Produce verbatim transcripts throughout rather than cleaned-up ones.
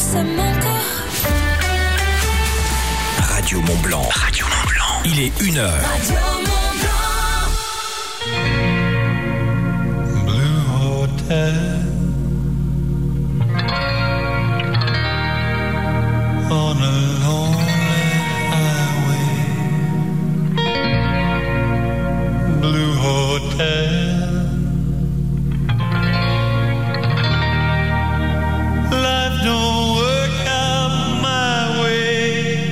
ça m'encore. Radio Mont Blanc. Radio Mont Blanc. Il est une heure. Radio Mont Blanc. Blue Hotel on a lonely highway. Blue Hotel. Life don't work out my way.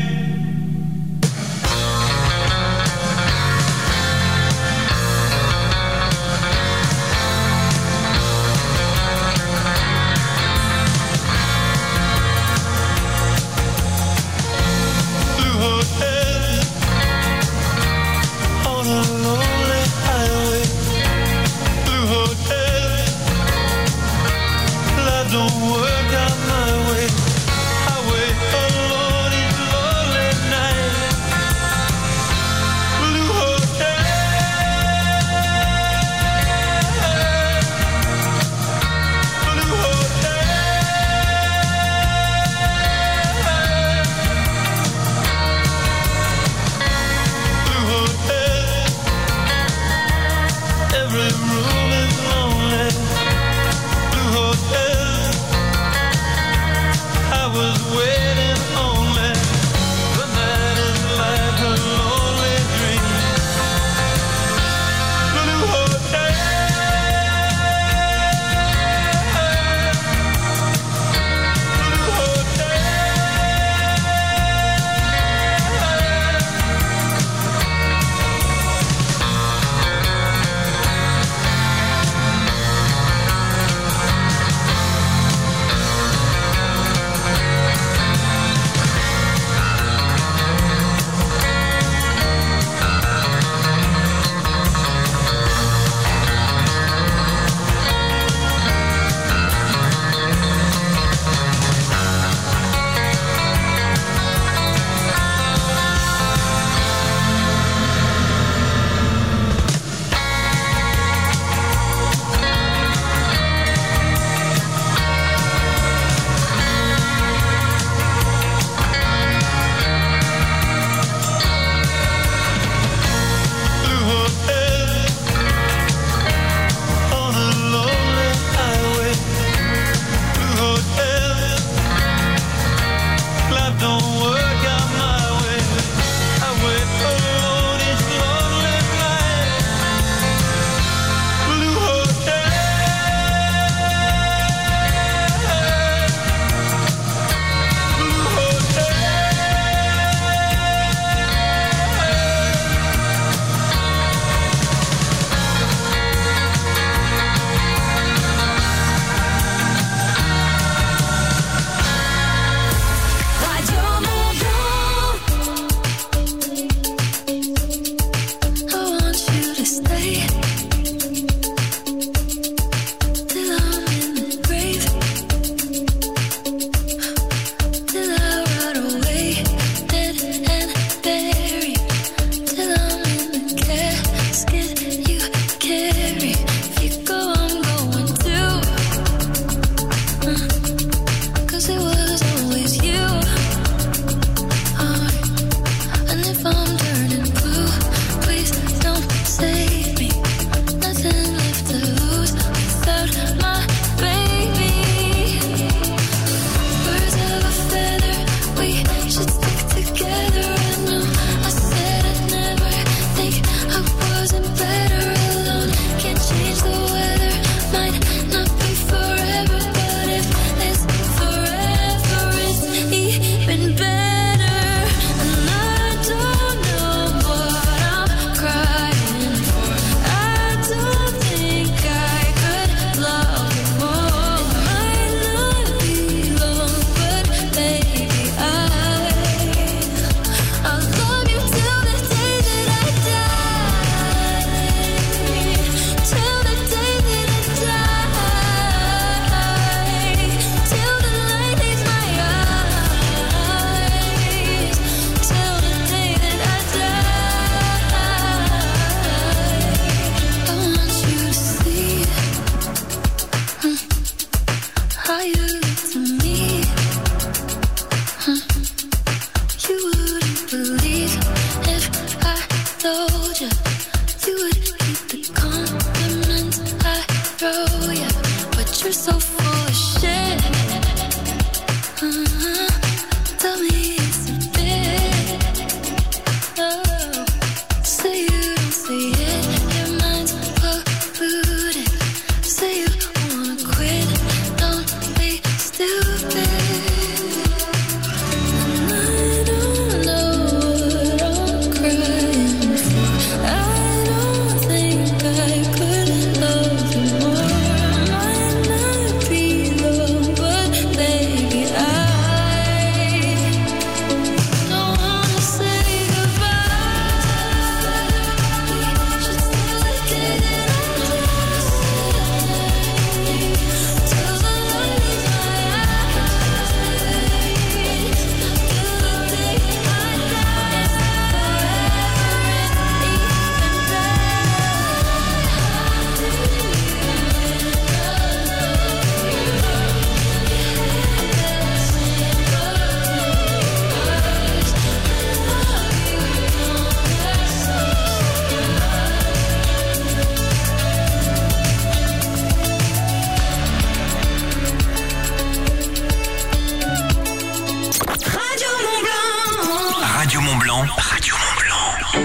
Blanc, Radio Mont Blanc.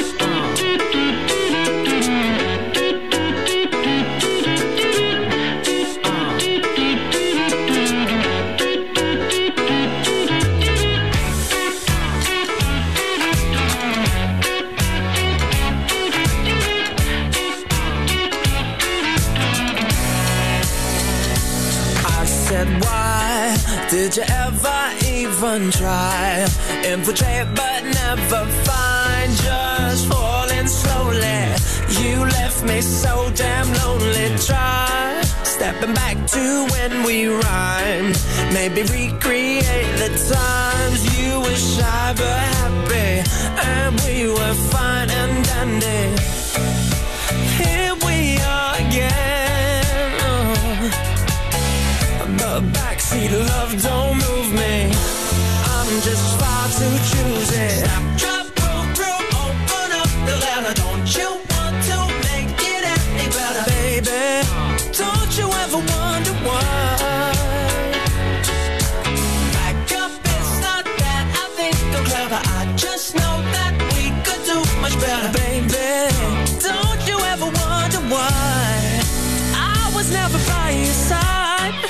Did you ever even try? Infiltrate but never find. Just falling slowly. You left me so damn lonely. Try stepping back to when we rhymed. Maybe recreate the times you were shy but happy, and we were fine and dandy. Here we are again. Oh. The backseat love don't move me. I'm just far too choosy. Stop, drop, roll through, open up the letter. Don't you want to make it any better, baby? Don't you ever wonder why? Back up, it's not that I think I'm clever. I just know that we could do much better, baby. Don't you ever wonder why? I was never by your side.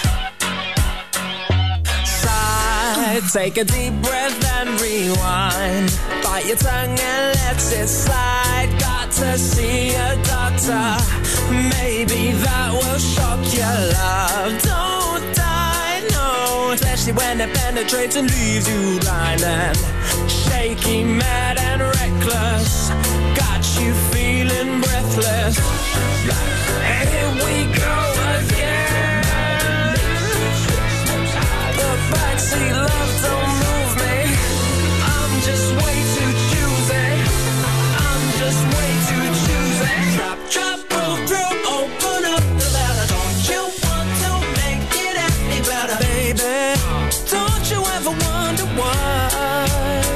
Take a deep breath and rewind. Bite your tongue and let it slide. Got to see a doctor. Maybe that will shock your love. Don't die, no. Especially when it penetrates and leaves you blind and shaky, mad and reckless. Got you feeling breathless. Here we go again. The backseat love don't move me. I'm just way too choosy. I'm just way too choosy. Drop, drop, roll through, open up the letter. Don't you want to make it any better, baby? Don't you ever wonder why?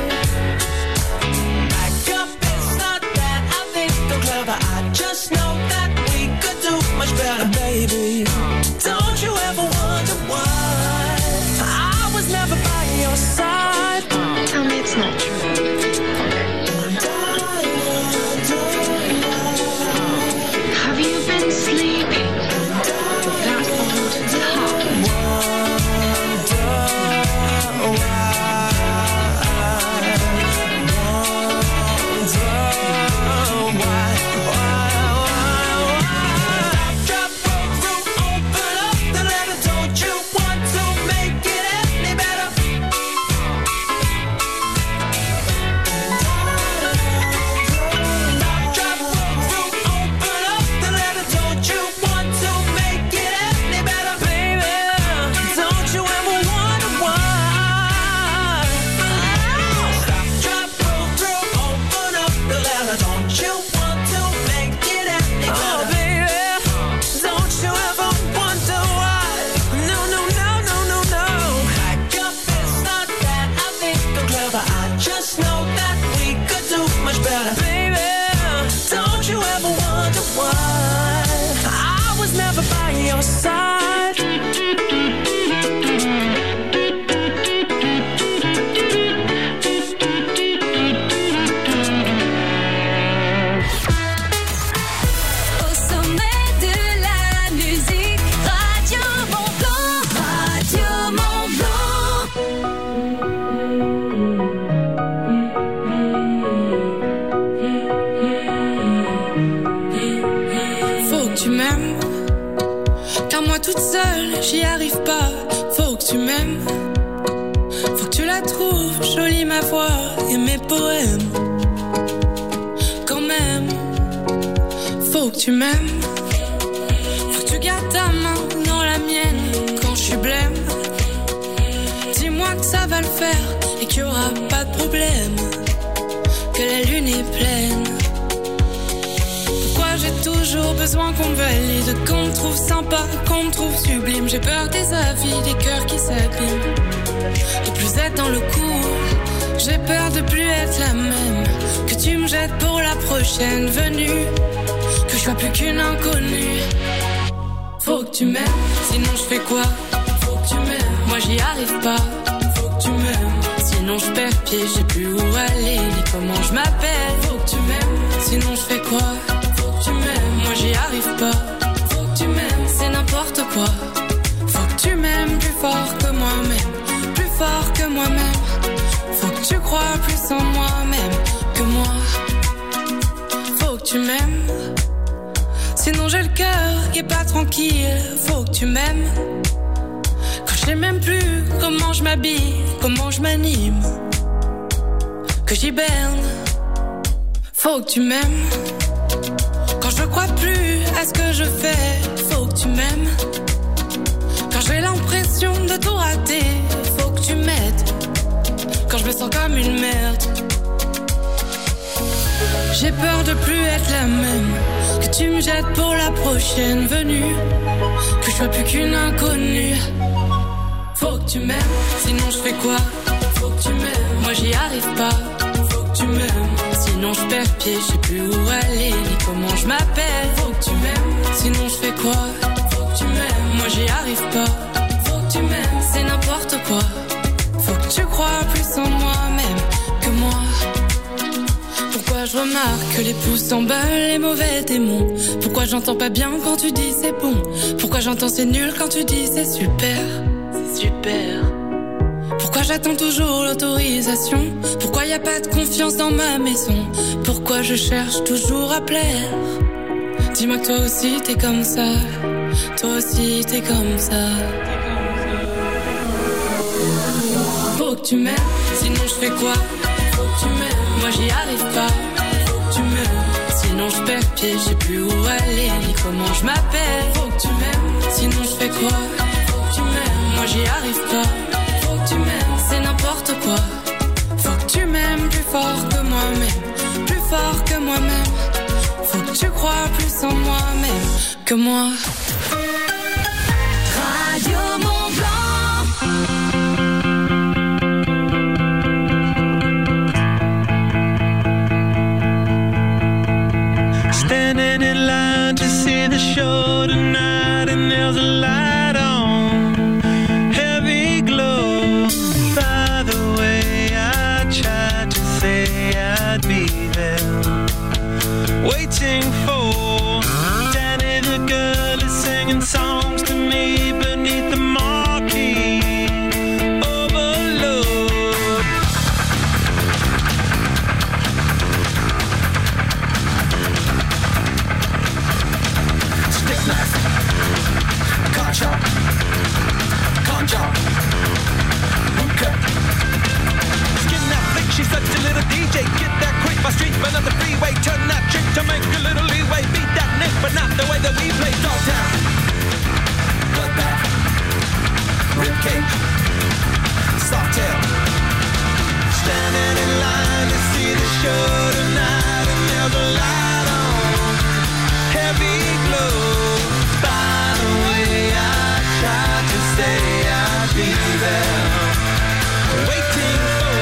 Back up, it's not that I think I'm clever. I just know that we could do much better, baby. Don't you ever wonder why? Never by your side. Tell me it's not true. Have you been sleeping with that old top? Wonder why. Wonder why. Drop, roll through, open up the letter. Don't you want to make it any better? Drop, roll through, open up the letter. Don't you want to make it any better, baby? Don't you ever wonder why? Stop, drop, roll through, open up the letter. Don't you want to make it any better? Oh, baby, don't you ever wonder why? No, no, no, no, no, no. Back up, it's not that I think I'm clever. I just know that we could do much better, baby. Don't you ever wonder why? I was never by your side. Au sommet de la musique, Radio Mont Blanc, Radio Mont Blanc. Faut que tu m'aimes, car moi toute seule j'y arrive pas. Faut que tu m'aimes, faut que tu la trouves jolie ma voix et mes poèmes. Quand même, faut que tu m'aimes, faut que tu gardes ta main dans la mienne quand je suis blême. Dis-moi que ça va le faire et qu'il y aura pas de problème, que la lune est pleine. Pourquoi j'ai toujours besoin qu'on me valide, qu'on me trouve sympa, qu'on me trouve sublime. J'ai peur des avis, des cœurs qui s'abîment, de plus être dans le coup. J'ai peur de plus être la même, que tu me jettes pour la prochaine venue, que je sois plus qu'une inconnue. Faut que tu m'aimes, sinon je fais quoi? Faut que tu m'aimes, moi j'y arrive pas. Faut que tu m'aimes, sinon Sinon je perds pied, je sais plus où aller, ni comment je m'appelle. Faut que tu m'aimes, sinon je fais quoi? Faut que tu m'aimes, moi j'y arrive pas. Faut que tu m'aimes, c'est n'importe quoi. Faut que tu m'aimes plus fort que moi-même, plus fort que moi-même. Faut que tu crois plus en moi-même que moi. Faut que tu m'aimes, sinon j'ai le cœur qui est pas tranquille. Faut que tu m'aimes, quand je sais même plus comment je m'habille, comment je m'anime, que j'hiberne. Faut que tu m'aimes, quand je crois plus à ce que je fais. Faut que tu m'aimes, quand j'ai l'impression de tout rater. Faut que tu m'aides, quand je me sens comme une merde. J'ai peur de plus être la même, que tu me jettes pour la prochaine venue, que je sois plus qu'une inconnue. Faut que tu m'aimes, sinon je fais quoi? Faut que tu m'aimes, moi j'y arrive pas. Faut que tu m'aimes, sinon je perds pied, je sais plus où aller, ni comment je m'appelle. Faut que tu m'aimes, sinon je fais quoi? Faut que tu m'aimes, moi j'y arrive pas. Faut que tu m'aimes, c'est n'importe quoi. Faut que tu crois plus en moi-même que moi. Pourquoi je remarque que les pouces s'emballent, les mauvais démons? Pourquoi j'entends pas bien quand tu dis c'est bon? Pourquoi j'entends c'est nul quand tu dis c'est super? C'est super. Pourquoi j'attends toujours l'autorisation? Pourquoi y a pas de confiance dans ma maison? Pourquoi je cherche toujours à plaire? Dis-moi que toi aussi t'es comme ça. Toi aussi t'es comme ça. Faut que tu m'aimes, sinon je fais quoi? Faut que tu m'aimes, moi j'y arrive pas. Faut que tu m'aimes, sinon je perds pied, je sais plus où aller, ni comment je m'appelle. Faut que tu m'aimes, sinon je fais quoi? Faut que tu m'aimes, moi j'y arrive pas. Faut que tu m'aimes, c'est n'importe quoi. Faut que tu m'aimes plus fort que moi-même, plus fort que moi-même. Faut que tu crois plus en moi-même que moi. Radio Mont-Blanc. Standing in line to see the show tonight, and there's a light on, heavy glow. By the way, I tried to say I'd be there, waiting for Danny the girl is singing songs to me beneath the marquee. Overload. Stick knife, can't chop, can't jump, okay. Skin that flick, she's such a little D J. Get that quick, my street, but not the freeway. Turn that trick to make a little leeway. Beat that nick, but not the way that we play. Dogtown, bloodbath, ribcage, softail. Standing in line to see the show tonight, and there's a light on, heavy glow. By the way, I tried to say I'd be there, waiting for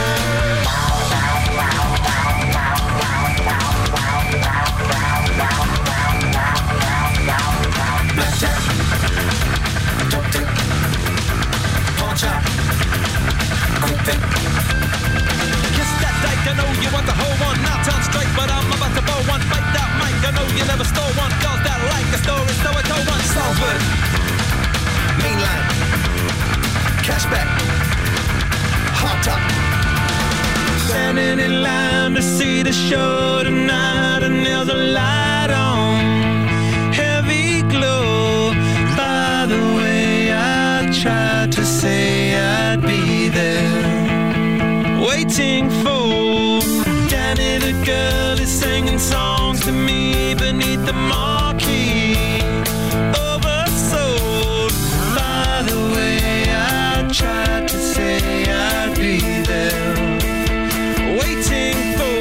blackjack, dope tip, pawn shop, quick pick. Kiss that dyke, I know you want the whole one. Now turn straight, but I'm about to blow one. Fight that mic, I know you never stole one. Girls that like a story, so I told one. Salford, mainline, cashback, hot top. Standing in line to see the show tonight, and there's a light on, heavy glow. By the way, I tried to say I'd be there, waiting for Danny the girl is singing songs to me beneath the marquee. Oversold. By the way, I tried to say I'd be there, waiting for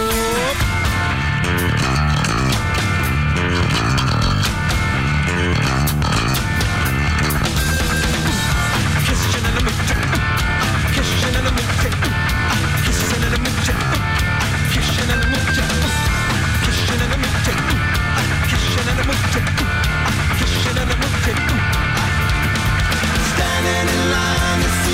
kissing in the mood, kissing in the mood, kissing in the mood, kissing in the mood, kissing in the mood, kissing in the mood, kissing in the mood. Standing in line to see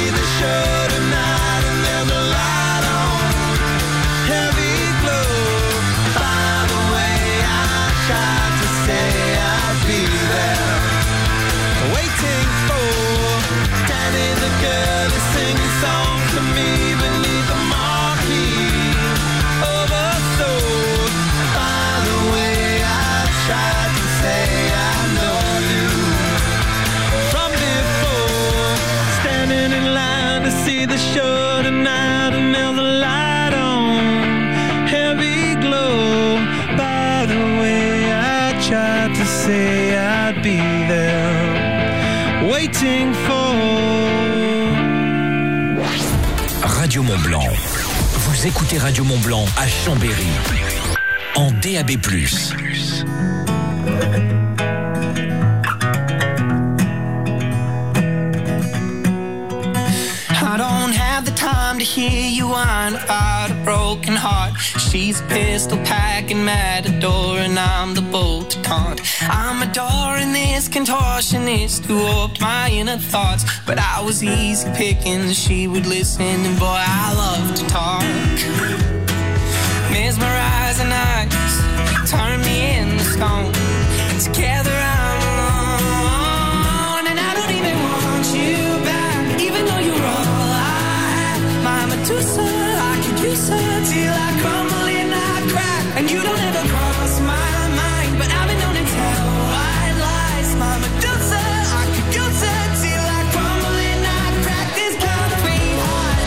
say I'd be there, waiting for. Radio Mont Blanc. Vous écoutez Radio Mont Blanc à Chambéry. En D A B plus. I don't have the time to hear you whine about a broken heart. She's a pistol packing matador and I'm the bull to taunt. I'm adoring this contortionist who warped my inner thoughts. But I was easy picking, she would listen, and boy, I love to talk. Mesmerizing eyes turn me into stone, and together I'm alone. And I don't even want you back, even though you're all I have. My Medusa, I could use her till I crumble and I crack. And you don't ever cross my mind, but I've been known to tell white lies. My Medusa, I could use her till I crumble and I crack. This concrete heart,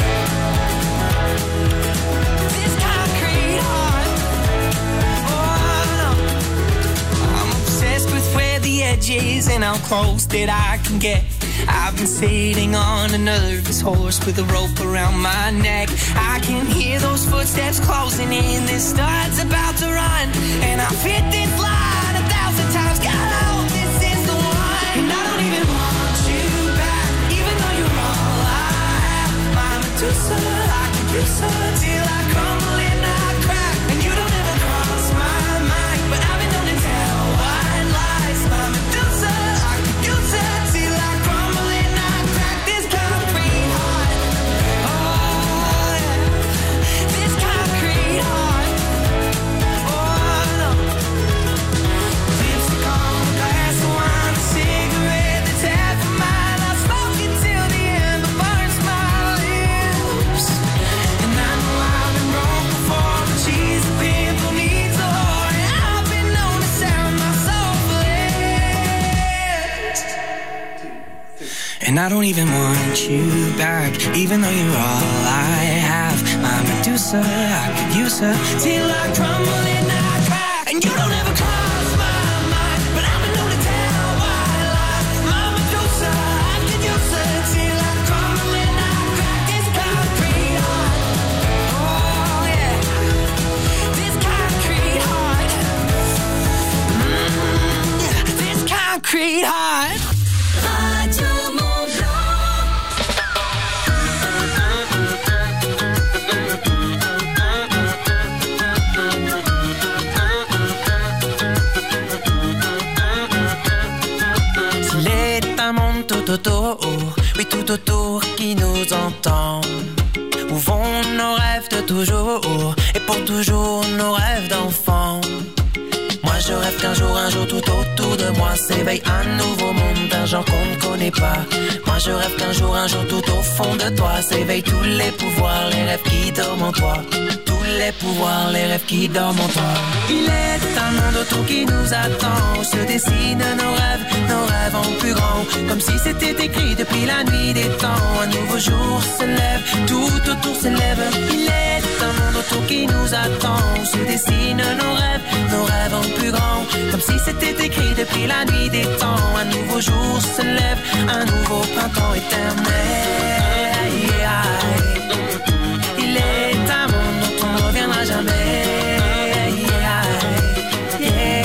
this concrete heart. Oh no, I'm obsessed with where the edge is and how close that I can get. I've been sitting on a nervous horse with a rope around my neck. I can hear those footsteps closing in. This start's about to run, and I've hit this line a thousand times. God, I hope this is the one. And I don't even want you back, even though you're all I have. My Medusa, I could use her till I crumble and I crack. And you don't ever cross my mind, but I've been known to tell white lies. My Medusa, I could use her till I crumble and I crack. This concrete heart, oh yeah, this concrete heart, oh no. Lipstick on a glass of wine, a cigarette that's half a mile. I smoke it till the ember burns my lips. And I know I've been wrong before, but she's a pimple needs a whore, and I've been known to sound my soul for lips. And I don't even want you back, even though you're all I have. My Medusa, I could use her till I crumble and I crack. And you don't ever cross my mind, but I've been known to tell white lies. My Medusa, I could use her till I crumble and I crack. This concrete heart, oh yeah, this concrete heart, mm, yeah, this concrete heart. Radio Mont Blanc. C'est un monde tout autour, oui tout autour qui nous entend. Où vont nos rêves de toujours, et pour toujours nos rêves d'enfants. Moi je rêve qu'un jour, un jour tout autour de moi s'éveille un nouveau monde d'un genre qu'on ne connaît pas. Moi je rêve qu'un jour, un jour tout au fond de toi s'éveillent tous les pouvoirs, les rêves qui dorment en toi. Tous les pouvoirs, les rêves qui dorment en toi. Il est un monde autour qui nous attend, où se dessinent nos rêves, nos rêves en plus grand. Comme si c'était écrit depuis la nuit des temps. Un nouveau jour se lève, tout autour s'élève. Il est un monde autour qui nous attend, où se dessinent nos rêves, nos rêves en plus grand. Comme si c'était écrit depuis la nuit des temps. Un nouveau jour se lève, un nouveau printemps éternel. Aïe, aïe. Il est un monde dont on ne reviendra jamais. Yeah, yeah,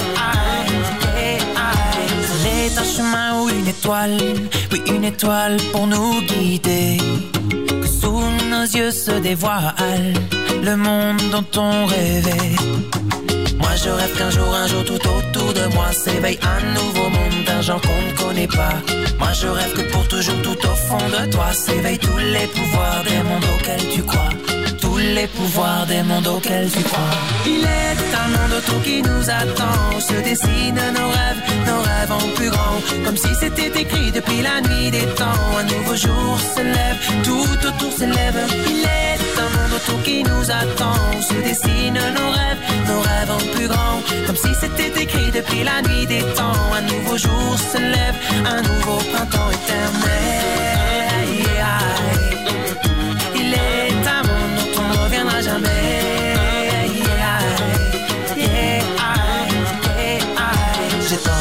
yeah. C'est un chemin ou une étoile, oui une étoile pour nous guider. Que sous nos yeux se dévoile le monde dont on rêvait. Moi je rêve qu'un jour, un jour tout autour de moi s'éveille un nouveau monde d'un genre qu'on ne connaît pas. Moi je rêve que pour toujours tout au fond de toi s'éveillent tous les pouvoirs des mondes auxquels tu crois. Tous les pouvoirs des mondes auxquels tu crois. Il est un monde autour qui nous attend, où se dessinent nos rêves, nos rêves en plus grand. Comme si c'était écrit depuis la nuit des temps. Un nouveau jour se lève, tout autour s'élève. Il est un monde autour qui nous attend, où se dessinent nos rêves, nos rêves en plus grand. Comme si c'était écrit depuis la nuit des temps. Un nouveau jour se lève, un nouveau printemps éternel. Aïe, aïe. Il est un monde dont on ne reviendra jamais. Yeah, yeah, yeah, yeah. J'ai tant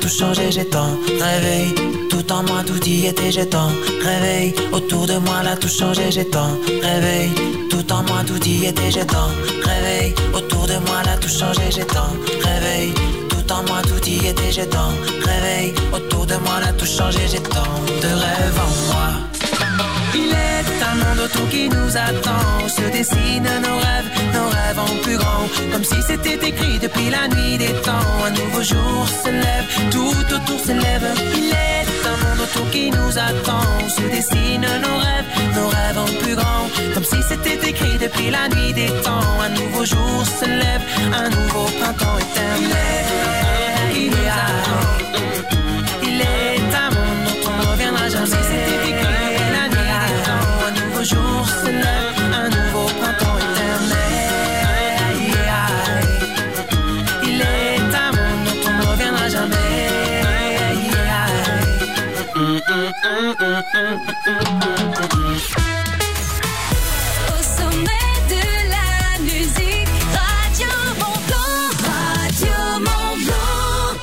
tout changé, j'ai tant rêvé. Tout en moi, tout y était, j'ai tant rêvé. Autour de moi, là, tout changé, j'ai tant rêvé. Tout en moi, tout y était, j'ai tant rêvé. Autour de moi, là, tout changé, j'ai tant rêvé. Tout en moi, tout y était, j'ai tant rêvé. Autour de moi, là, tout changé, j'ai tant de rêves en moi. Il est un monde autour qui nous attend, où se dessinent nos rêves, nos rêves en plus grand. Comme si c'était écrit depuis la nuit des temps. Un nouveau jour se lève, tout autour s'élève. Il est un monde autour qui nous attend, où se dessinent nos rêves, nos rêves en plus grand. Comme si c'était écrit depuis la nuit des temps. Un nouveau jour se lève, un nouveau printemps éternel. Il est un, il est un monde dont on ne reviendra jamais. Comme si c'était écrit la nuit des temps. Un nouveau jour se lève, un nouveau printemps éternel. Il est un monde dont on ne reviendra jamais. Au sommet de la musique, Radio Mont-Blanc, Radio Mont-Blanc.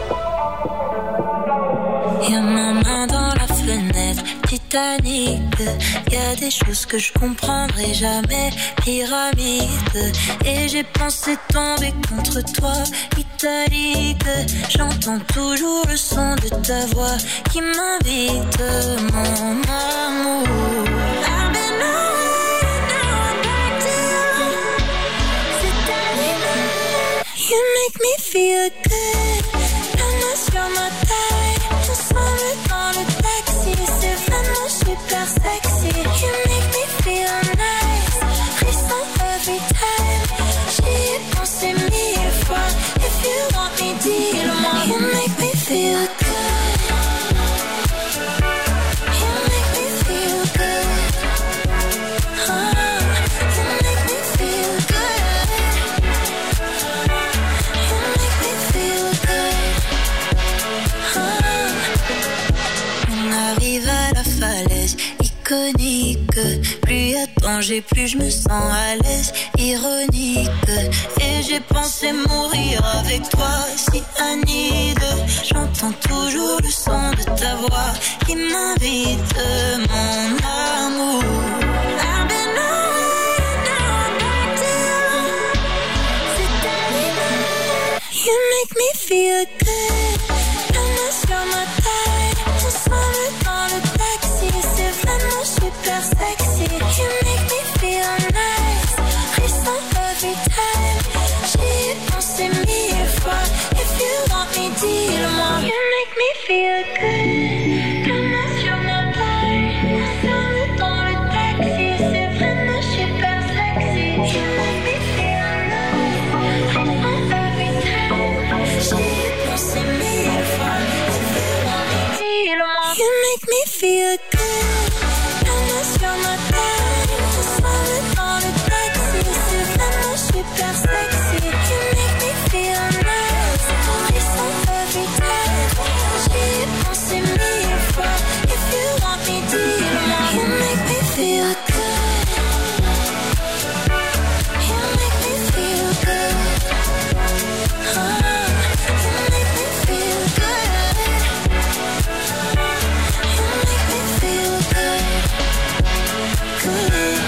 Y'a ma main dans la fenêtre, Titanic. Y'a des choses que je comprendrai jamais, pyramide. Et j'ai pensé tomber contre toi, italique. J'entends toujours le son de ta voix qui m'invite, mon amour. I've been away, now I'm back to you. C'est animé, you make me feel good. L'homme sur ma taille, ensemble dans le taxi. C'est vraiment super sexy. You make me feel nice, frisson every time. J'y ai pensé mille fois. If you want me, dis-le-moi. You make me feel good. You make me feel good. Oh, you make me feel good. You make me feel good. Oh. On arrive à la falaise iconique. Plus y a danger, plus je me sens à l'aise. Ironique. Et j'ai pensé mourir avec toi, si Anide. J'entends toujours le son de ta voix qui m'invite, mon amour. I've been away, now I'm back to you. C'est animé, you make me feel good. L'homme sur ma taille, ensemble dans le taxi. C'est vraiment super sexy. You make me feel nice, frisson every time. J'y ai pensé mille fois. If you want me, dis-le-moi. You make me feel good. L'homme sur ma taille, ensemble dans le taxi. C'est vraiment super sexy. You make me feel nice, frisson every time. J'y ai pensé mille fois. If you want me, dis-le-moi. You make me feel good. L'homme sur ma taille, ensemble dans le taxi. C'est vraiment super sexy. You make me feel nice, frisson every time. J'y ai pensé mille fois. If you want me, dis-le-moi. You make me feel good. You make me feel good. Oh, you make me feel good. You make me feel good.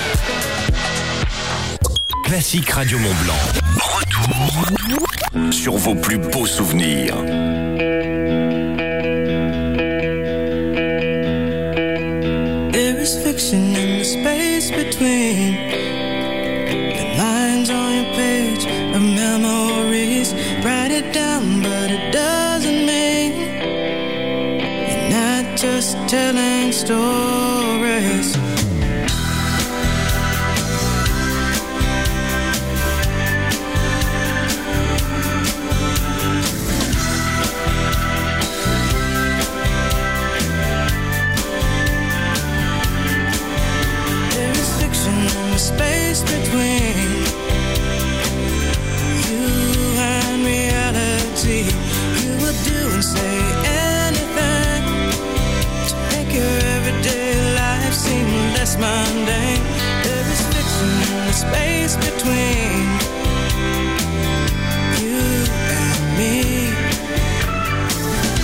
Good. Classique Radio Mont-Blanc. Retour sur vos plus beaux souvenirs. There is fiction in the space between the lines on your page of memories. Write it down, but it doesn't mean you're not just telling stories. Space between you and reality. You would do and say anything to make your everyday life seem less mundane. There is fiction in the space between you and me.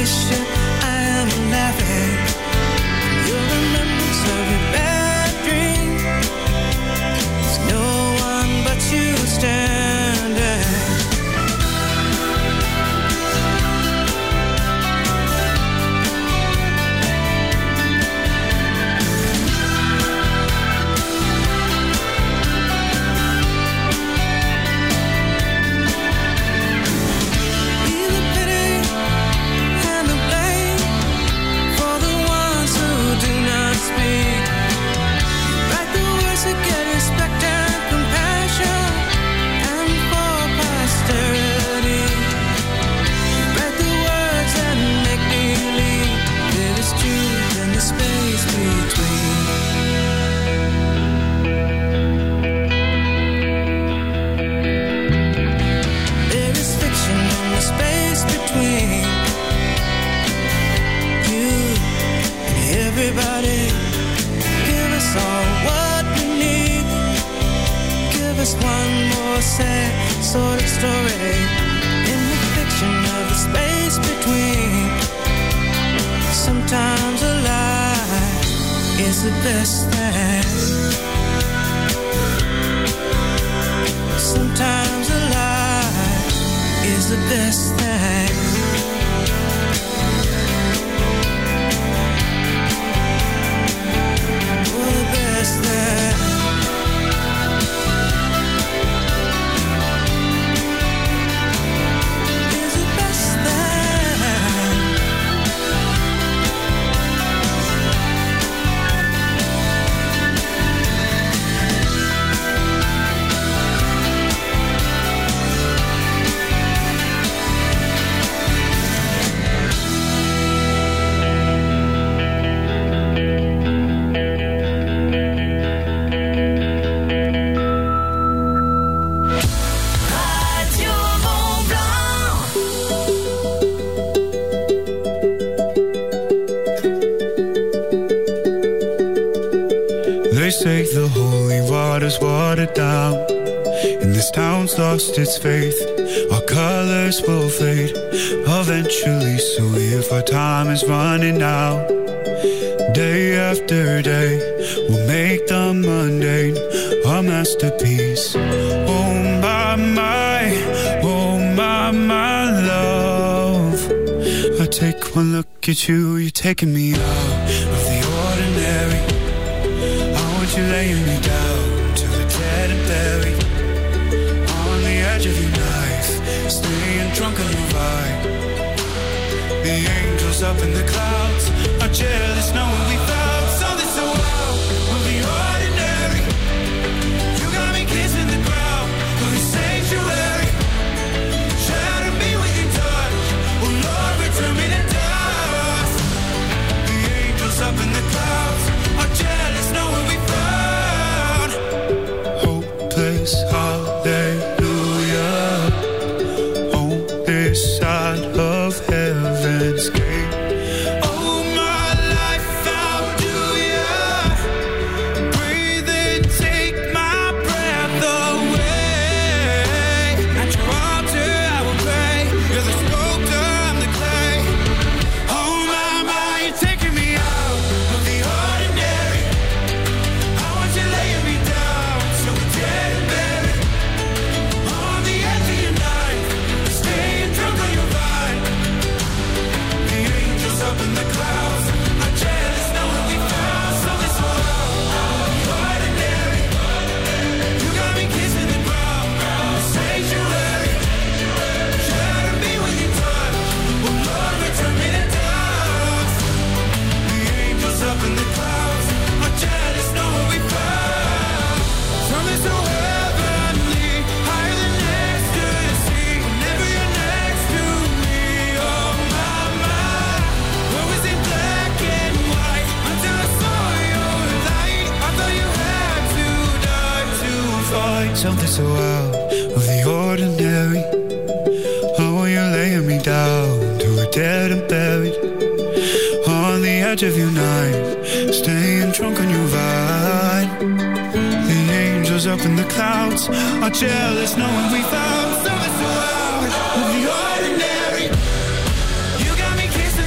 spaceship, I am laughing. Your remembrance of your bad dream. There's no one but you standing. One more sad sort of story in the fiction of the space between. Sometimes a lie is the best thing. Sometimes a lie is the best thing. Oh, the best thing. Say the holy water's watered down, and this town's lost its faith. Our colors will fade eventually, so if our time is running out, day after day, we'll make the mundane our masterpiece. Oh my, my, oh my, my love, I take one look at you, you're taking me out of the ordinary. You're laying me down to the dead and buried on the edge of your knife, staying drunk on your vibe. The angels up in the clouds are jealous knowing we found something so wild of the ordinary. You got me kissing the ground of the sanctuary. Shatter me with your touch, oh Lord, return me to dust. The angels up in the clouds are jealous knowing we found hallelujah on this side of heaven's gate. Oh my life, how do ya breathe and take my breath away? At your altar I will pray. You're the sculptor, I'm the clay. Oh my, my, you're taking me out of the ordinary. I want you laying me down so we're dead and buried on the edge of your knife, staying drunk on your vine. The angels up in the clouds are jealous knowing we found something so ordinary. You got me kissing the ground, the sanctuary. Shatter me with your touch, oh Lord, return me to dust. The angels up in the clouds are jealous knowing we found something so heavenly, higher than ecstasy. Whenever you're next to me, oh my, my. What was in black and white until I saw your light? I thought you had to die to find something so out of the ordinary. Oh, you're laying me down to a dead and buried on the edge of your knife, staying drunk on your vine. The angels up in the clouds are jealous knowing we found something so out of the ordinary. You got me kissing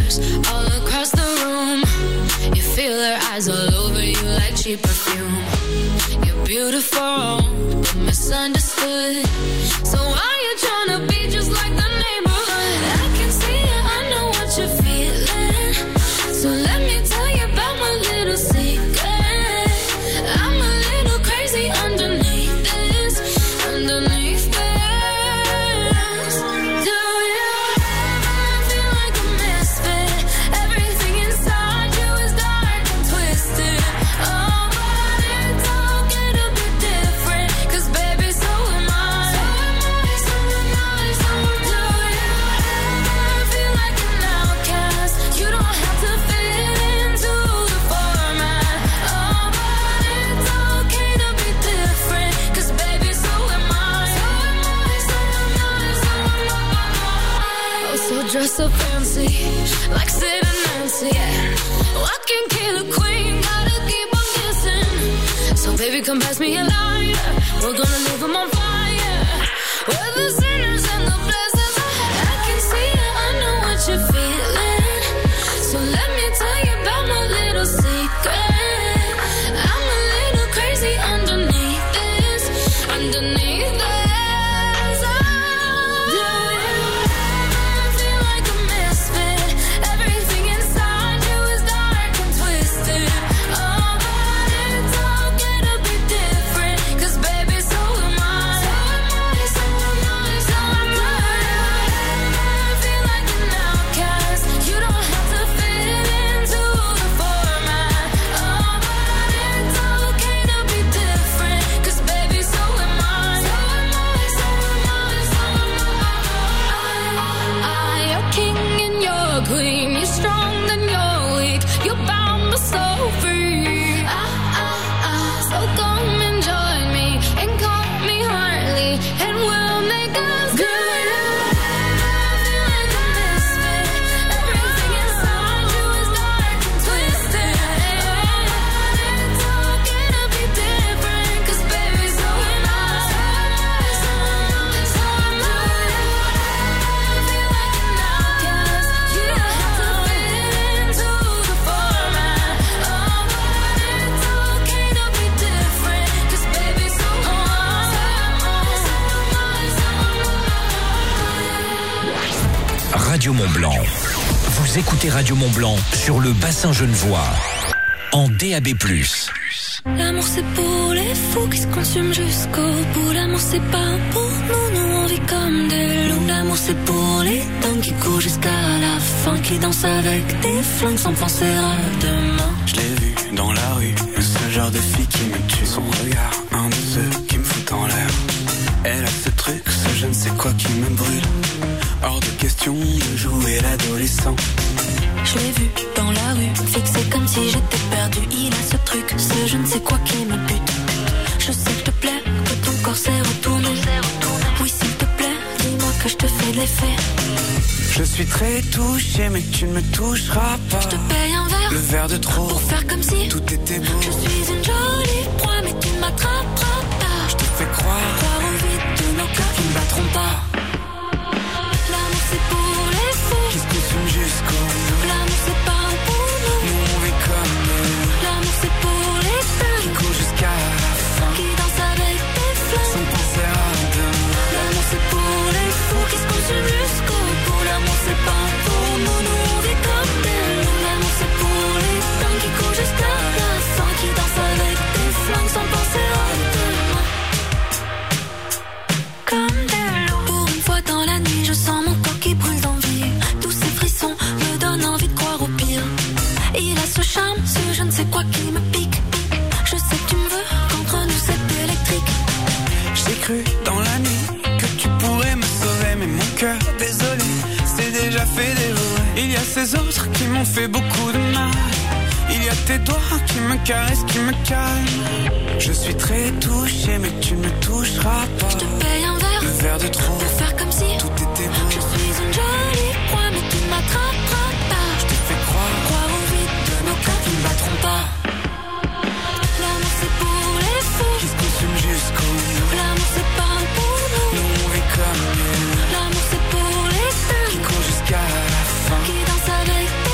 stars all across the room. You feel their eyes all over you like cheap perfume. You're beautiful, but misunderstood. So why you tryna be just like the neighborhood? I can see it, I know what you're feeling. So let me tell you about my little secret. I'm a little crazy underneath this, underneath this. Do you ever feel like a misfit? Everything inside you is dark and twisted. Oh, but it's okay to be different, 'cause baby, so am I. So am I, so am I, so am I. Do you ever feel like an outcast? You don't have to fit into the format. Oh, but it's okay to be different, 'cause baby, so am I. So am I, so am I, so am I. Oh, so dress up fancy, like Sid and Nancy, yeah. Walking killer queen, gotta keep on kissing. So baby, come pass me a lighter, we're gonna leave 'em on fire. We're the sinners and the blessings. I can see it, I know what you're feeling. So let me tell you about my little secret. I'm a little crazy underneath this, underneath this. Do you ever feel like a misfit? Everything inside you is dark and twisted. Oh, but it's okay to be different, 'cause baby, so am I. So am I, so am I, so am I. Do you ever feel like an outcast? You don't have to fit into the format. Oh, but it's okay to be different, 'cause baby, so am I. So am I, so am I, so am I. You're king and you're queen. You're strong and you're weak. You're bound but so free. Ah, ah, ah. So come and join me and call me Harley, and we'll make us good. Feel like a misfit. Everything inside you is dark and twisted. It's okay to be different, 'cause baby, so am I. So am I, so am I. Feel like an outcast. You don't have to fit into the format. Oh, but it's okay to be different, 'cause baby, so am I. So am I, so am I. Radio Mont Blanc. Vous écoutez Radio Mont Blanc sur le bassin genevois en D A B plus. L'amour c'est pour les fous qui se consument jusqu'au bout. L'amour c'est pas pour nous, nous on vit comme des loups. L'amour c'est pour les dingues qui courent jusqu'à la fin, qui dansent avec des flingues sans penser à demain. Je l'ai vu dans la rue, ce genre de fille qui me tue. Son regard, un de ceux qui me fout en l'air. Elle a ce truc, ce je ne sais quoi qui me brûle. Hors de question de jouer l'adolescent. Je l'ai vu dans la rue, fixé comme si j'étais perdu. Il a ce truc, ce je ne sais quoi qui me bute. Je sais que te plaît, que ton corps s'est retourné. Oui, s'il te plaît, dis-moi que je te fais de l'effet. Je suis très touché, mais tu ne me toucheras pas. Je te paye un verre, le verre de trop, pour faire comme si tout était beau. Je suis une jolie proie, mais tu ne m'attraperas pas. Je te fais croire, croire au vide de nos cœurs qui ne battront pas. L'amour c'est pour les fous qui se consument jusqu'au bout. L'amour c'est pas pour nous, nous on vit comme nous. L'amour c'est pour les femmes qui courent jusqu'à la fin, qui dansent avec des flammes sans penser à demain. L'amour c'est pour les fous qui se consument jusqu'au bout. L'amour c'est pas pour nous, nous on vit comme des loups. L'amour c'est pour les femmes qui courent jusqu'à la fin, qui dansent avec des flammes sans penser à demain. Comme des loups. Pour une fois dans la nuit, je sens mon corps qui brûle d'envie. Tous ces frissons me donnent envie de croire au pire. Il a ce charme, ce je ne sais quoi qui me pique. Je sais que tu me veux, qu'entre nous c'est électrique. J'ai cru dans la nuit que tu pourrais me sauver, mais mon cœur, désolé, c'est déjà fait dévorer. Il y a ces autres qui m'ont fait beaucoup de mal. Il y a tes doigts qui me caressent, qui me calment. Je suis très touché, mais tu ne me toucheras pas. Je te paye un verre, le verre de trop, pour faire comme si tout était beau. Je suis une jolie proie, mais tu ne m'attraperas pas. Je te fais croire, croire au vide de nos cœurs qui ne battront pas. L'amour c'est pour les fous qui se consument jusqu'au bout. L'amour c'est pas pour nous, nous on vit comme nous. L'amour c'est pour les femmes qui courent jusqu'à la fin, qui dansent avec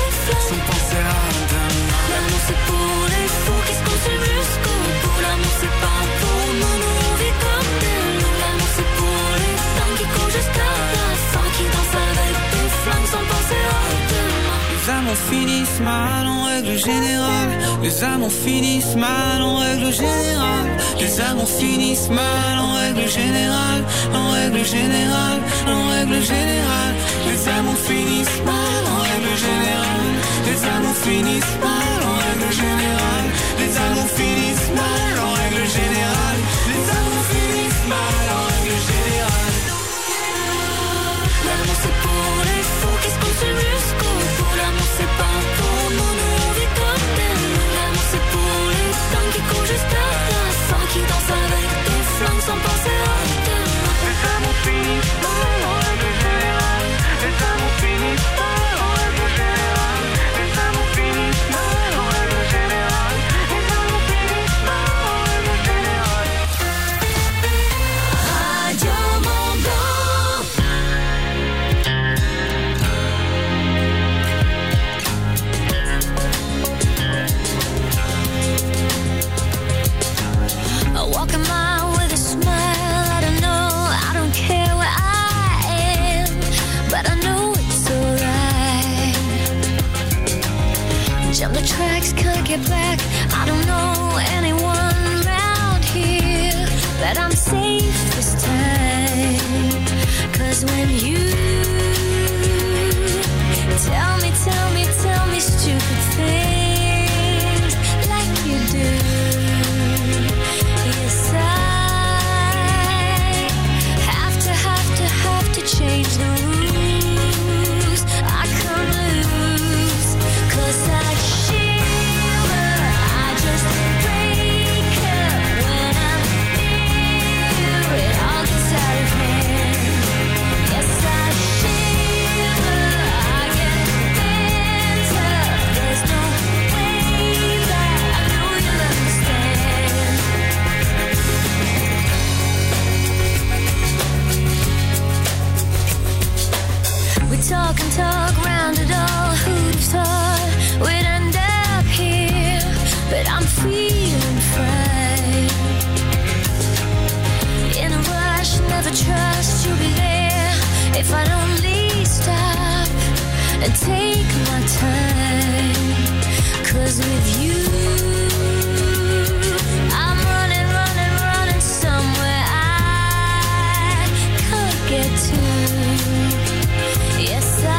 finissent mal en règle générale. Les amours finissent mal en règle générale. Les amours finissent mal en règle générale. En règle générale, en règle générale. Les amours finissent mal en règle générale. Les amours finissent mal en règle générale. Les amours finissent mal en règle générale. Les amours finissent mal en règle générale. L'amour c'est pour les fous qui se poussent jusqu'au bout. L'amour c'est pas pour nous, nous on vit comme des loups. L'amour c'est pour les dingues qui courent juste à la fin, qui dansent avec des flammes sans penser à demain. Les amours finissent mal en règle générale. Les amours finissent mal en règle générale. Les amours finissent mal en règle générale. Les amours finissent mal en règle générale. Radio Mont Blanc. I walk a mile with a smile. I don't know, I don't care where I am, but I know it's alright. Jump the tracks, can't get back. I don't know anyone around here, but I'm safe this time. Cause when you tell me, tell me, tell me stupid things like you do, yes, I have to, have to, have to change the rules. I can't lose, cause I shiver, I just break up when I'm near you. It all gets out of hand. Yes, I shiver, I get bent up. There's no way that I know you'll understand. We talk and talk round it all. Who'd have thought we'd end up here? But I'm feeling fine. In a rush, never trust you'll be there if I'd only stop and take my time. Cause with you, I'm running, running, running somewhere I can't get to. Yes, I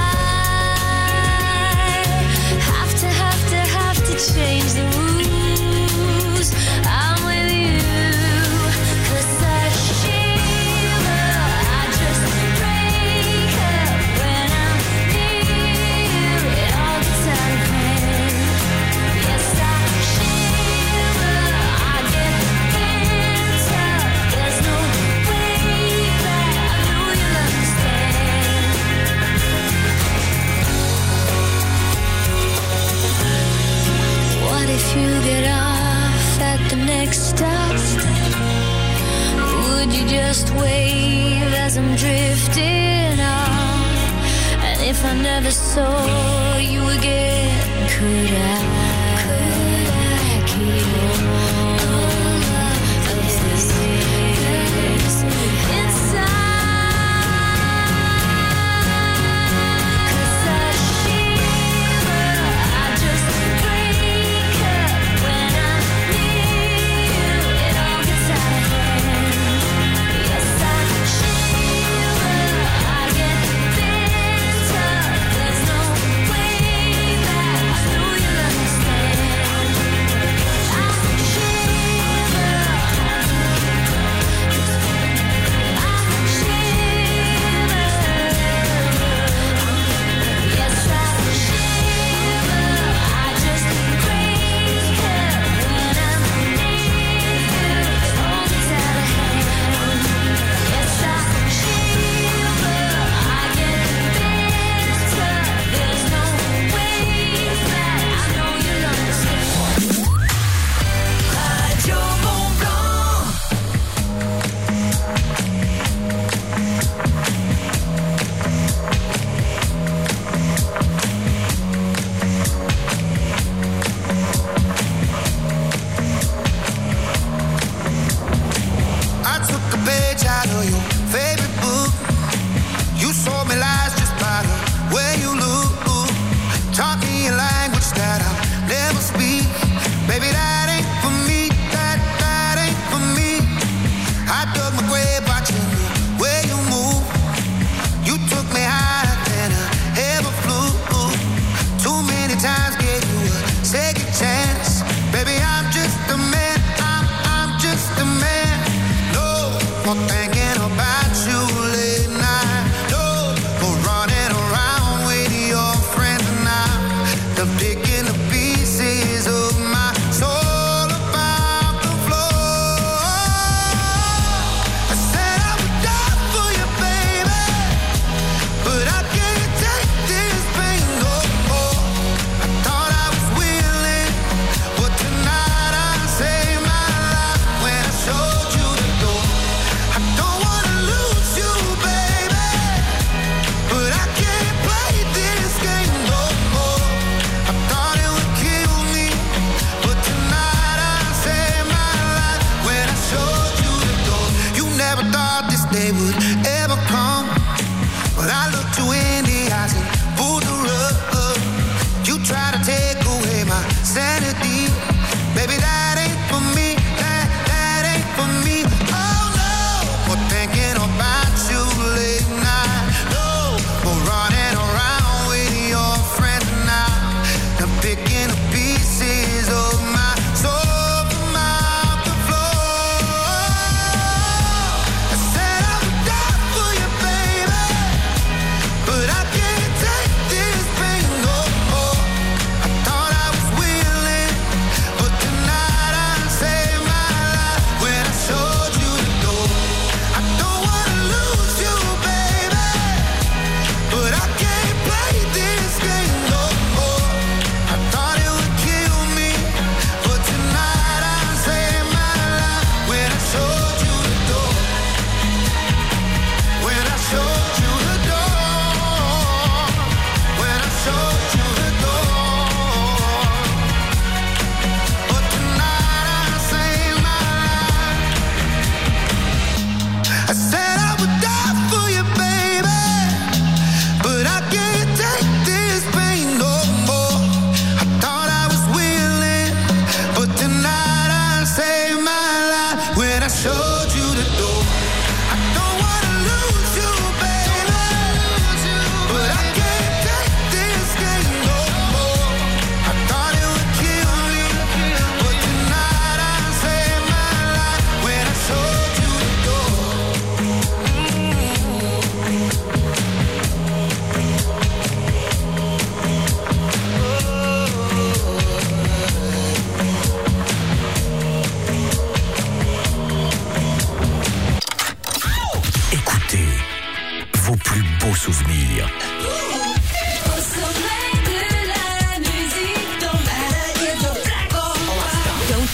have to, have to, have to change the rules. I'm with you, cause I shiver, I just break up when I'm near you. It all gets out of hand. Yes, I shiver, I get bent up. There's no way that I know you'll understand. What if you get off at the next stop? Would you just wave as I'm drifting off? And if I never saw you again, could I, could I keep all of this inside? Cause I shiver, I just break up when I'm near you. It all gets out of hand. Yes, I shiver, I get bent up. There's no way that I know you'll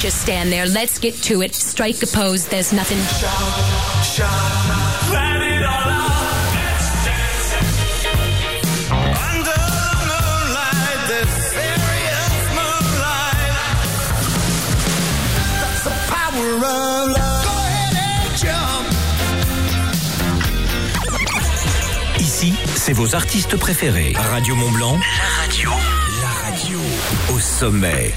just stand there. Let's get to it. Strike a pose. There's nothing. Shout, shout, let it all out. Let's dance. Under the moonlight, this serious moonlight. That's the power of love. Go ahead and jump. Ici, c'est vos artistes préférés. Radio Mont-Blanc. La radio. La radio. Au sommet.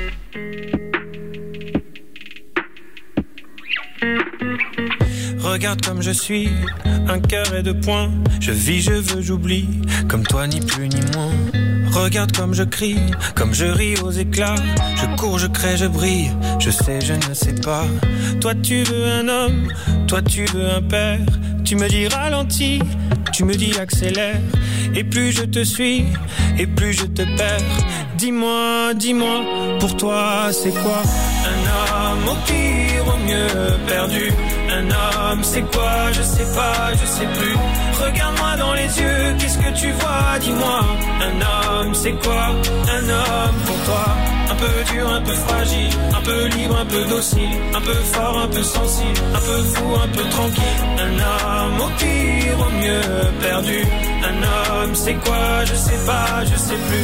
Regarde comme je suis, un cœur et deux poings. Je vis, je veux, j'oublie, comme toi ni plus ni moins. Regarde comme je crie, comme je ris aux éclats. Je cours, je crée, je brille, je sais, je ne sais pas. Toi tu veux un homme, toi tu veux un père. Tu me dis ralentis, tu me dis accélère. Et plus je te suis, et plus je te perds. Dis-moi, dis-moi, pour toi c'est quoi? Un homme au pire, au mieux perdu. Un homme, c'est quoi? Je sais pas, je sais plus. Regarde-moi dans les yeux, qu'est-ce que tu vois? Dis-moi. Un homme, c'est quoi? Un homme pour toi. Un peu dur, un peu fragile, un peu libre, un peu docile, un peu fort, un peu sensible, un peu fou, un peu tranquille. Un homme au pire, au mieux perdu. Un homme, c'est quoi? Je sais pas, je sais plus.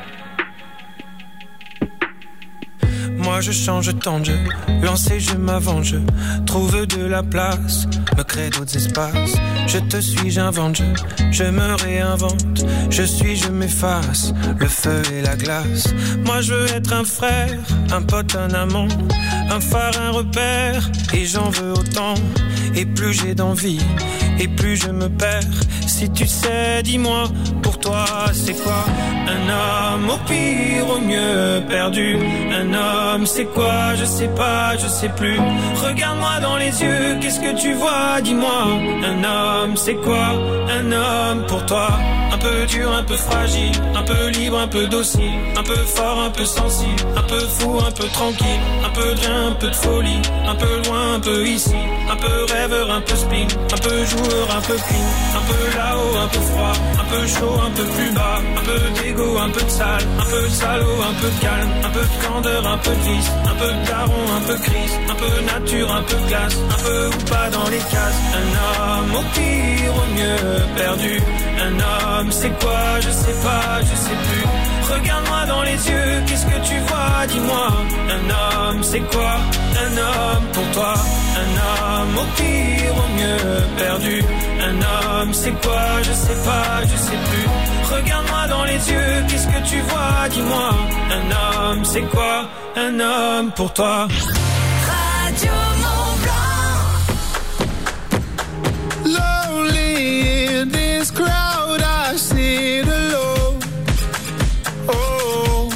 Moi je change, je tente, je lance et je m'avance, je trouve de la place, me crée d'autres espaces. Je te suis, j'invente, je, je me réinvente. Je suis, je m'efface, le feu et la glace. Moi je veux être un frère, un pote, un amant, un phare, un repère. Et j'en veux autant, et plus j'ai d'envie, et plus je me perds. Si tu sais, dis-moi, pour toi c'est quoi? Un homme au pire, au mieux perdu. Un homme, c'est quoi? Je sais pas, je sais plus. Regarde-moi dans les yeux, qu'est-ce que tu vois? Dis-moi. Un homme, c'est quoi? Un homme pour toi. Un peu dur, un peu fragile, un peu libre, un peu docile, un peu fort, un peu sensible, un peu fou, un peu tranquille, un peu de rien, un peu de folie, un peu loin, un peu ici, un peu rêveur, un peu spleen, un peu joueur, un peu clean, un peu là-haut, un peu froid, un peu chaud, un peu plus bas, un peu d'ego, un peu de sale, un peu de salaud, un peu de calme, un peu de candeur, un peu de vice, un peu de daron, un peu crise, un peu nature, un peu glace, un peu ou pas dans les cases. Un homme au pire, au mieux perdu. Un homme, c'est quoi? Je sais pas, je sais plus. Regarde-moi dans les yeux, qu'est-ce que tu vois? Dis-moi. Un homme, c'est quoi? Un homme pour toi. Un homme au pire, au mieux perdu. Un homme, c'est quoi? Je sais pas, je sais plus. Regarde-moi dans les yeux, qu'est-ce que tu vois? Dis-moi. Un homme, c'est quoi? Un homme pour toi. Radio Mont-Blanc. Lonely in this crowd, I sit alone. Oh,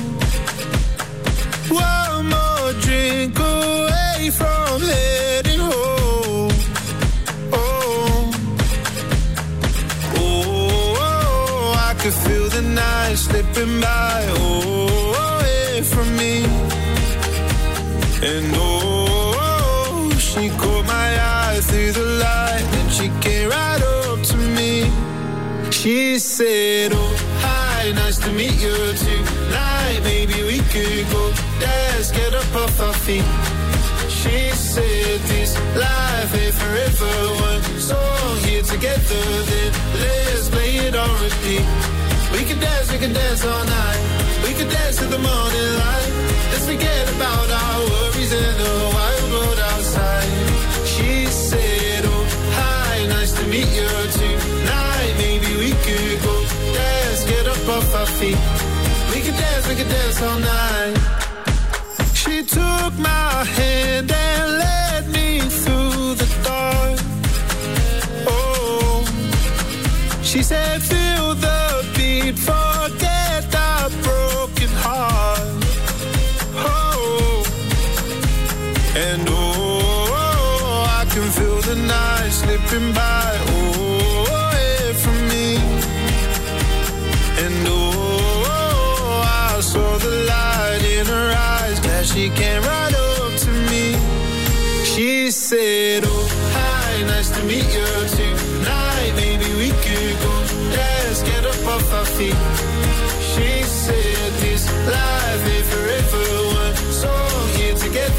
one more drink away from heading home. Oh, oh, oh, I could feel the night slipping by. Oh, away from me. And oh, she caught my eye through the light, and she came right up to me. She said, oh, hi, nice to meet you tonight. Maybe we could go dance, get up off our feet. She said, this life ain't forever. One song here together, then let's play it on repeat. We can dance, we can dance all night. We can dance to the morning light. Let's forget about our worries and the wild world outside. She said, oh, hi, nice to meet you tonight. Maybe we could go dance, get up off our feet. We could dance, we could dance all night. She took my hand and led me through the dark. Oh, she said, feel the beat, forget the broken heart. Oh, and oh, I can feel the night slipping by. Oh, away from me. And oh, I saw the light in her eyes, glad she came right up to me. She said, oh, hi, nice to meet you tonight. Maybe we could go dance, get up off our feet. She said, this life ain't forever. One song here together,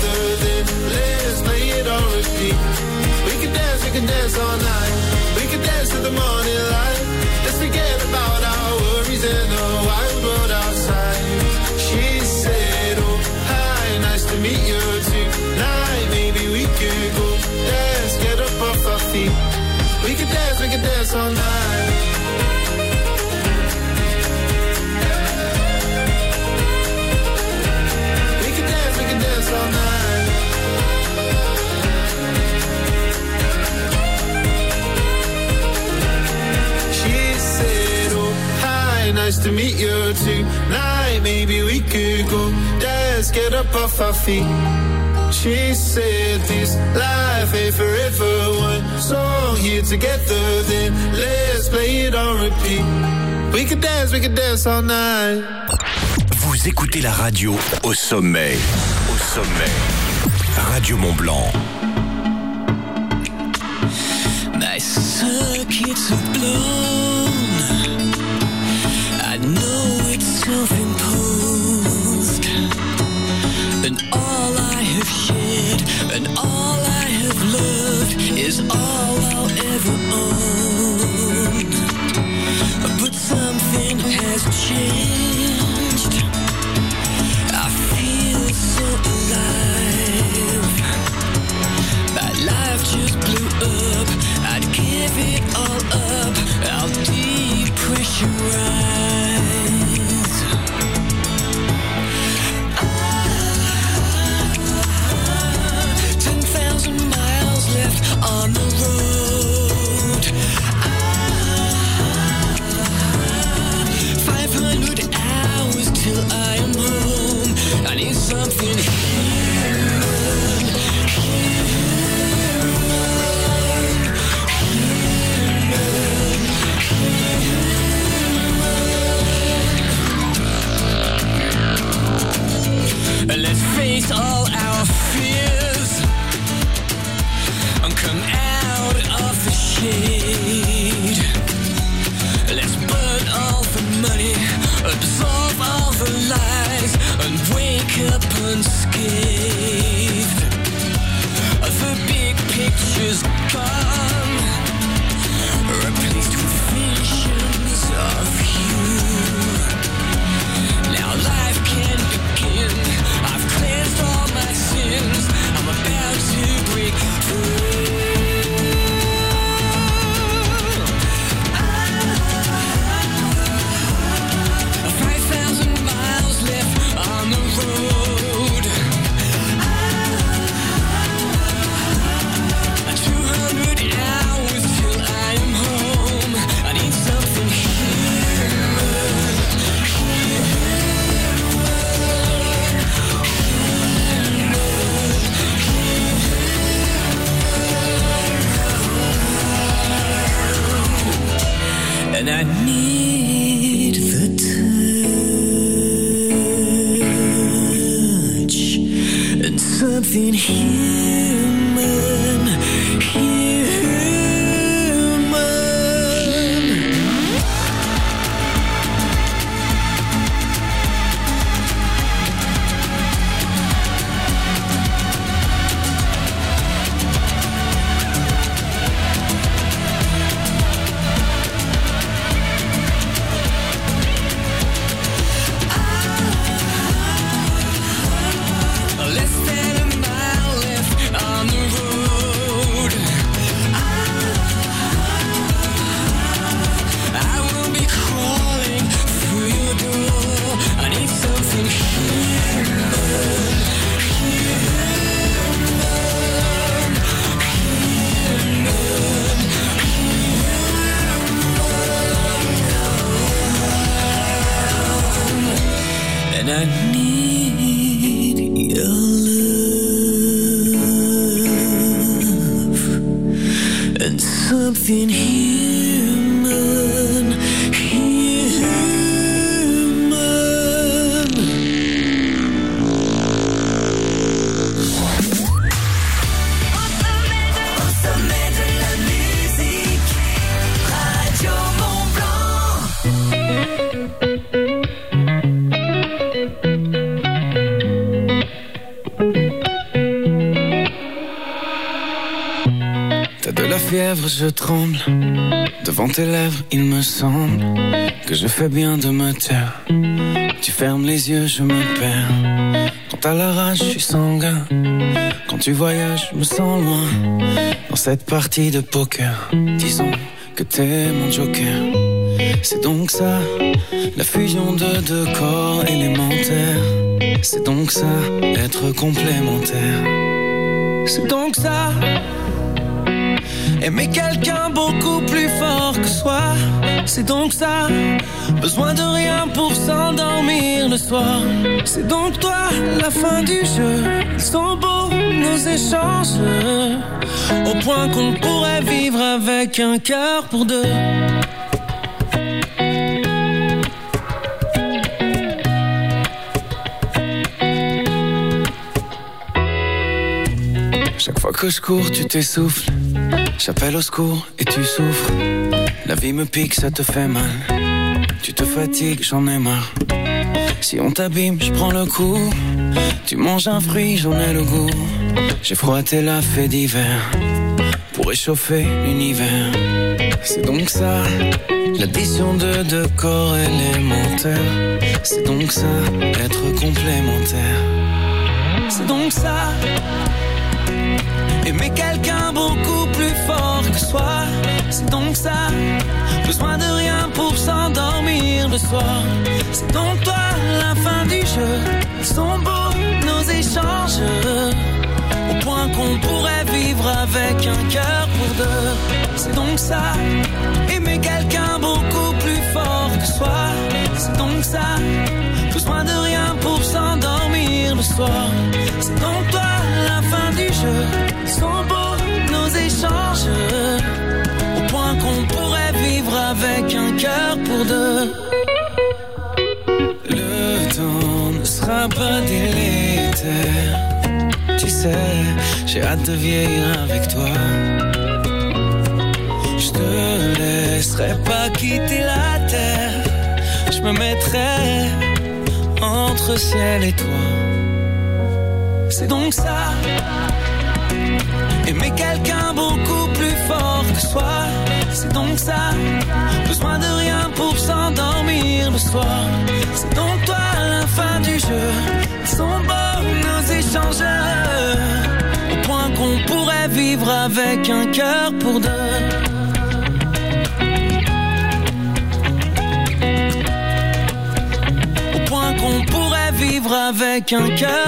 tonight. Maybe we could go dance, get up off our feet. She said this life ain't forever. One song here together, then let's play it on repeat. We could dance, we could dance all night. Vous écoutez la radio au sommet. Au sommet. Radio Mont-Blanc. My circuits are blown. I know it's self-imposed. And all I have shared and all I have loved is all I'll ever own. But something has changed. I feel so alive. My life just blew up. I'd give it all up. I'll depressurize. Ten thousand miles left on the road. Five hundred hours till I am home. I need something human, human. Let's face all our fears and come out of the shade. Let's burn all the money, absorb all the lies, and wake up unscathed. The big picture's gone, replaced with visions of you. Now life can begin. I've cleansed all my sins. I'm about to break free. Five thousand miles left on the road. Two hundred hours till I am home. I need something human. And I need the touch and something human, human. Less than a mile left on the road. I will be crawling through your door. I need something human, human. And I need your love and something human, human. Au sommet de la musique, Radio Mont-Blanc. T'as de la fièvre, je tremble. Devant tes lèvres, il me semble que je fais bien de me taire. Tu fermes les yeux, je me perds. Quand t'as la rage, je suis sanguin. Quand tu voyages, je me sens loin. Dans cette partie de poker, disons que t'es mon joker. C'est donc ça, la fusion de deux corps élémentaires. C'est donc ça, être complémentaire. C'est donc ça, Aimer quelqu'un beaucoup plus fort que soi, c'est donc ça. Besoin de rien pour s'endormir le soir. C'est donc toi, la fin du jeu. Ils sont beaux nos échanges, au point qu'on pourrait vivre avec un cœur pour deux. Chaque fois que je cours, tu t'essouffles. J'appelle au secours et tu souffres. La vie me pique, ça te fait mal. Tu te fatigues, j'en ai marre. Si on t'abîme, je prends le coup. Tu manges un fruit, j'en ai le goût. J'ai froissé la fée d'hiver pour réchauffer l'univers. C'est donc ça, l'addition de deux corps élémentaires. C'est donc ça, être complémentaire. C'est donc ça, aimer quelqu'un beaucoup plus fort que soi. C'est donc ça, besoin de rien pour s'endormir le soir. C'est donc toi, la fin du jeu. Ils sont beaux nos échanges, au point qu'on pourrait vivre avec un cœur pour deux. C'est donc ça, aimer quelqu'un beaucoup plus fort que soi. C'est donc ça, besoin de rien pour s'endormir le soir. C'est donc toi, la fin du jeu. Ils sont beaux nos échanges, au point qu'on pourrait vivre avec un cœur pour deux. Le temps ne sera pas délétère. Tu sais, j'ai hâte de vieillir avec toi. Je te laisserai pas quitter la terre. Je me mettrai entre ciel et toi. C'est donc ça, aimer quelqu'un beaucoup plus fort que soi. C'est donc ça, besoin de rien pour s'endormir le soir. C'est donc toi, la fin du jeu. Ils sont beaux nos échanges, au point qu'on pourrait vivre avec un cœur pour deux. Au point qu'on pourrait vivre avec un cœur